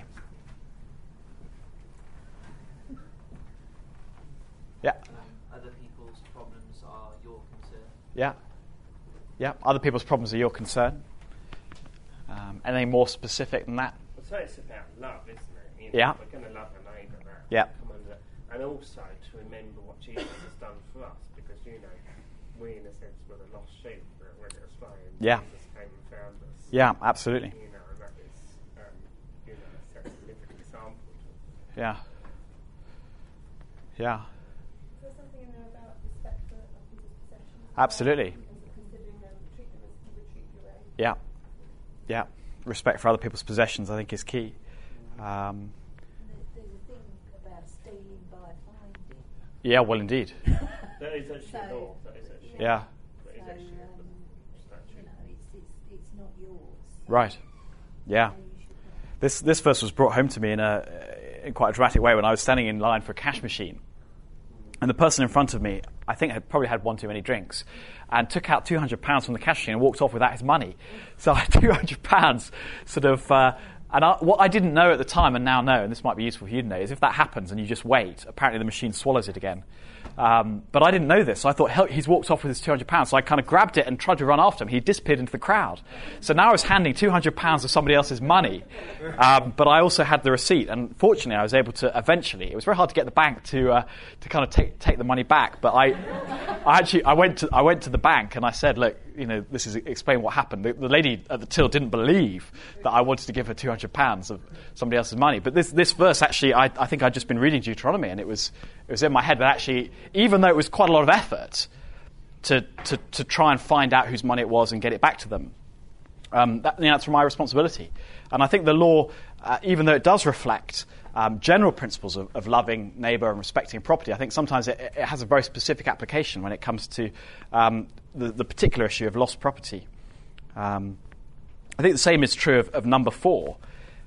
Yeah. Other people's problems are your concern. Yeah. Yeah. Other people's problems are your concern. Um, anything more specific than that? Well, so it's about love, isn't it? You know, Yeah. We're going to love our neighbour. That Yeah. come under, and also to remember what Jesus has done for us, because you know we, in a sense, were the lost sheep that went astray, and Yeah. Jesus came and found us. Yeah, absolutely. You know, and that is, um, you know, that's a living example. Yeah. Yeah. Is there something in there about respect for other people's possessions? Absolutely. And considering them, treat them as you would treat your own? Yeah. Yeah. Respect for other people's possessions, I think, is key. Um, There's a thing about stealing by finding. yeah, well, indeed. That is actually So- law. That is actually Yeah. That is So, actually um, the you statute. know, it's, it's, it's not yours. Right. Yeah. So you should know. This this verse was brought home to me in a in quite a dramatic way when I was standing in line for a cash machine, and the person in front of me, I think, had probably had one too many drinks, and took out two hundred pounds from the cash machine and walked off without his money. So I had two hundred pounds sort of uh, And I, what I didn't know at the time and now know, and this might be useful for you to know, is if that happens and you just wait, apparently the machine swallows it again. Um, but I didn't know this, so I thought, hell, he's walked off with his two hundred pounds, so I kind of grabbed it and tried to run after him. He disappeared into the crowd. So now I was handing two hundred pounds of somebody else's money, um, but I also had the receipt, and fortunately I was able to eventually, it was very hard to get the bank to uh, to kind of take take the money back, but I I actually, I went to I went to the bank and I said, look, you know, this is explain what happened. The, the lady at the till didn't believe that I wanted to give her two hundred pounds of somebody else's money. But this this verse, actually, I, I think I'd just been reading Deuteronomy, and it was it was in my head. But actually, even though it was quite a lot of effort to to, to try and find out whose money it was and get it back to them, um, that, you know, that's my responsibility. And I think the law, uh, even though it does reflect Um, general principles of, of loving neighbour and respecting property, I think sometimes it, it has a very specific application when it comes to um, the, the particular issue of lost property. Um, I think the same is true of, of number four.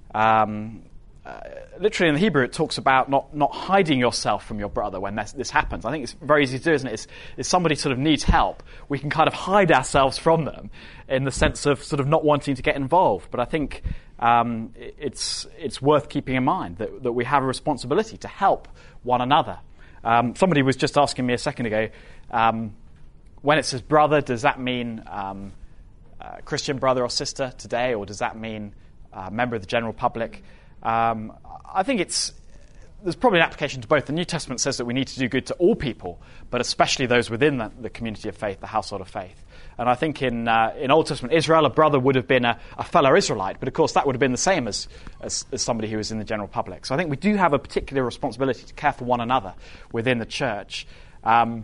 Um, uh, literally in the Hebrew, it talks about not, not hiding yourself from your brother when this, this happens. I think it's very easy to do, isn't it? It's, if somebody sort of needs help, we can kind of hide ourselves from them in the sense of sort of not wanting to get involved. But I think Um, it's it's worth keeping in mind that, that we have a responsibility to help one another. Um, somebody was just asking me a second ago, um, when it says brother, does that mean um, uh, Christian brother or sister today, or does that mean uh, member of the general public? Um, I think it's there's probably an application to both. The New Testament says that we need to do good to all people, but especially those within the, the community of faith, the household of faith. And I think in uh, in Old Testament Israel, a brother would have been a, a fellow Israelite, but of course that would have been the same as, as as somebody who was in the general public. So I think we do have a particular responsibility to care for one another within the church, um,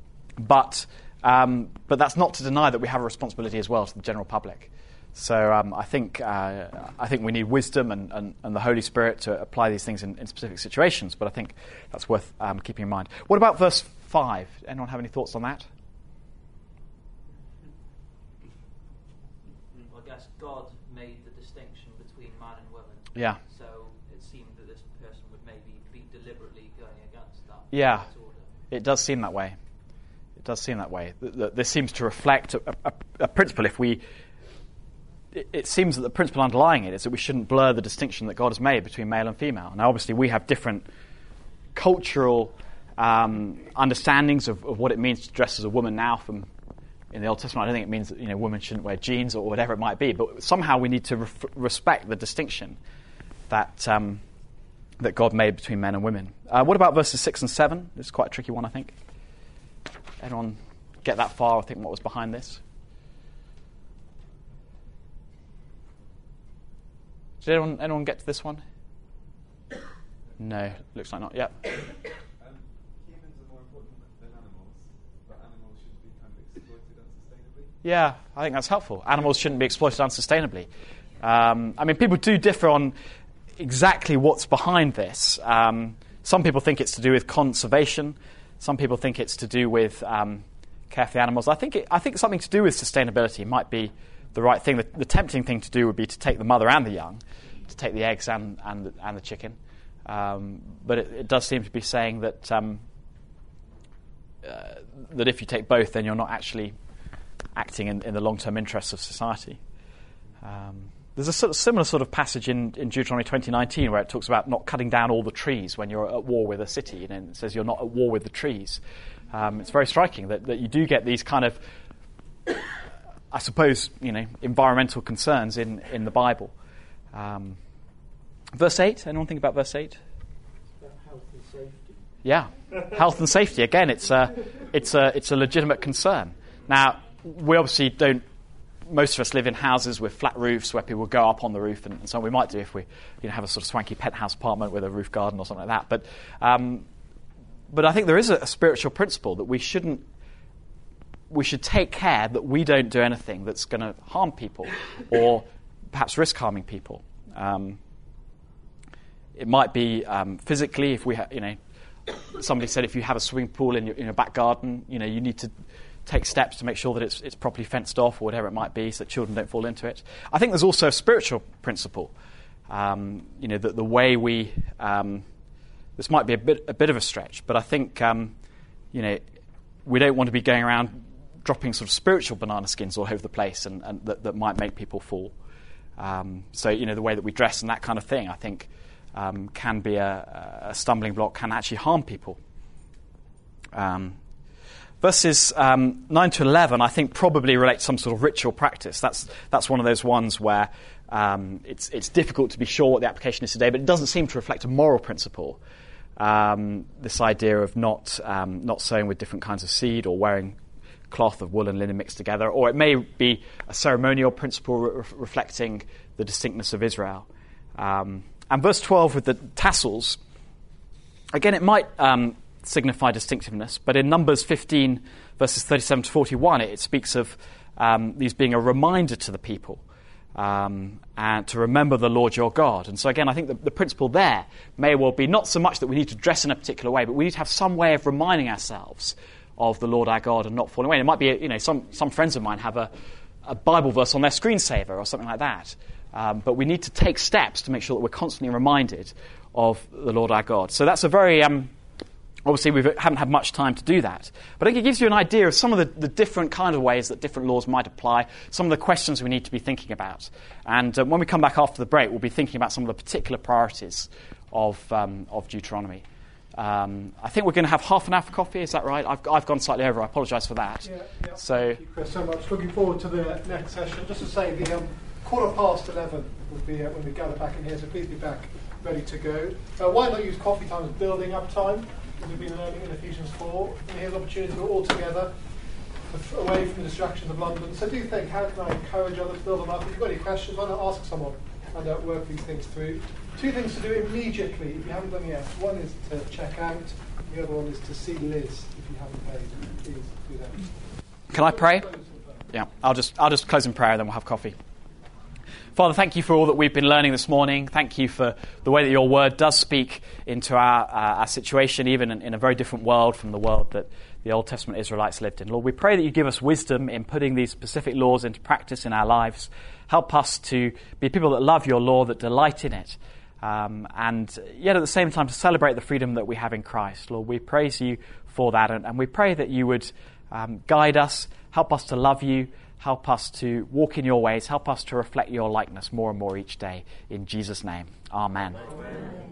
but um, but that's not to deny that we have a responsibility as well to the general public. So um, I think uh, I think we need wisdom and, and, and the Holy Spirit to apply these things in, in specific situations. But I think that's worth um, keeping in mind. What about verse five? Anyone have any thoughts on that? I guess God made the distinction between man and woman. Yeah. So it seemed that this person would maybe be deliberately going against that. Yeah. Order. It does seem that way. It does seem that way. This seems to reflect a, a, a principle. If we It seems that the principle underlying it is that we shouldn't blur the distinction that God has made between male and female. Now, obviously, we have different cultural um, understandings of, of what it means to dress as a woman now from in the Old Testament. I don't think it means that, you know, women shouldn't wear jeans or whatever it might be, but somehow we need to ref- respect the distinction that um, that God made between men and women. Uh, what about verses six and seven? This is quite a tricky one, I think. Anyone get that far or think what was behind this? Did anyone, anyone get to this one? No, looks like not. Yep. Um, humans are more important than animals, but animals shouldn't be kind of exploited unsustainably. Yeah, I think that's helpful. Animals shouldn't be exploited unsustainably. Um, I mean, people do differ on exactly what's behind this. Um, some people think it's to do with conservation. Some people think it's to do with um, care for the animals. I think it, I think something to do with sustainability might be the right thing. The, the tempting thing to do would be to take the mother and the young, to take the eggs and and the, and the chicken. Um, but it, it does seem to be saying that um, uh, that if you take both, then you're not actually acting in, in the long-term interests of society. Um, there's a sort of similar sort of passage in, in Deuteronomy twenty nineteen where it talks about not cutting down all the trees when you're at war with a city, and it says you're not at war with the trees. Um, it's very striking that, that you do get these kind of, I suppose, you know, environmental concerns in, in the Bible. Um, verse eight, anyone think about verse eight? About health and safety. Yeah, health and safety. Again, it's a, it's a, it's a legitimate concern. Now, we obviously don't, most of us live in houses with flat roofs where people go up on the roof and, and so on. We might do if we, you know, have a sort of swanky penthouse apartment with a roof garden or something like that. But, um, but I think there is a, a spiritual principle that we shouldn't, we should take care that we don't do anything that's going to harm people or perhaps risk harming people. Um, it might be um, physically, if we, ha- you know, somebody said if you have a swimming pool in your, in your back garden, you know, you need to take steps to make sure that it's it's properly fenced off or whatever it might be, so that children don't fall into it. I think there's also a spiritual principle. Um, you know, that the way we, um, this might be a bit a bit of a stretch, but I think, um, you know, we don't want to be going around dropping sort of spiritual banana skins all over the place and, and that, that might make people fall. Um, so, you know, the way that we dress and that kind of thing, I think, um, can be a, a stumbling block, can actually harm people. Um, verses um, nine to eleven, I think, probably relate to some sort of ritual practice. That's that's one of those ones where um, it's it's difficult to be sure what the application is today, but it doesn't seem to reflect a moral principle. Um, this idea of not um, not sowing with different kinds of seed or wearing cloth of wool and linen mixed together, or it may be a ceremonial principle re- reflecting the distinctness of Israel. Um, and verse twelve with the tassels, again, it might um, signify distinctiveness, but in Numbers fifteen, verses thirty-seven to forty-one, it, it speaks of um, these being a reminder to the people um, and to remember the Lord your God. And so again, I think the, the principle there may well be not so much that we need to dress in a particular way, but we need to have some way of reminding ourselves of the Lord our God and not falling away. And it might be, you know, some, some friends of mine have a, a Bible verse on their screensaver or something like that. Um, but we need to take steps to make sure that we're constantly reminded of the Lord our God. So that's a very, um, obviously we haven't had much time to do that. But I think it gives you an idea of some of the, the different kind of ways that different laws might apply, some of the questions we need to be thinking about. And uh, when we come back after the break, we'll be thinking about some of the particular priorities of, um, of Deuteronomy. Um, I think we're going to have half an hour for coffee, is that right? I've, I've gone slightly over, I apologise for that. Yeah, yeah. So, Thank you, Chris, so much. Looking forward to the next session. Just to say, the um, quarter past eleven will be uh, when we gather back in here, so please be back ready to go. Uh, why not use coffee time as building up time, as we've been learning in Ephesians four. And here's an opportunity to go all together, away from the distractions of London. So do think, how can I encourage others to build them up? If you've got any questions, why not ask someone and uh, work these things through. Two things to do immediately if you haven't done yet. One is to check out, the other one is to see Liz if you haven't paid. Please do that. Can I pray? Yeah, I'll just I'll just close in prayer, then we'll have coffee. Father, thank you for all that we've been learning this morning. Thank you for the way that your word does speak into our, uh, our situation, even in, in a very different world from the world that the Old Testament Israelites lived in. Lord, we pray that you give us wisdom in putting these specific laws into practice in our lives. Help us to be people that love your law, that delight in it, um, and yet at the same time to celebrate the freedom that we have in Christ. Lord, we praise you for that, and, and we pray that you would um, guide us, help us to love you, help us to walk in your ways, help us to reflect your likeness more and more each day. In Jesus' name, amen. Amen.